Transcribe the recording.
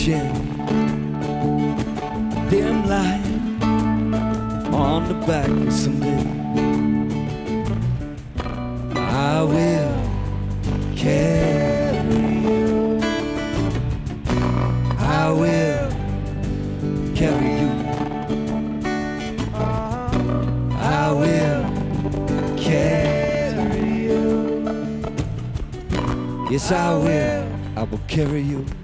Share dim light on the back of someday. I will carry you. I will carry you. I will carry you. Yes, I will. I will carry you.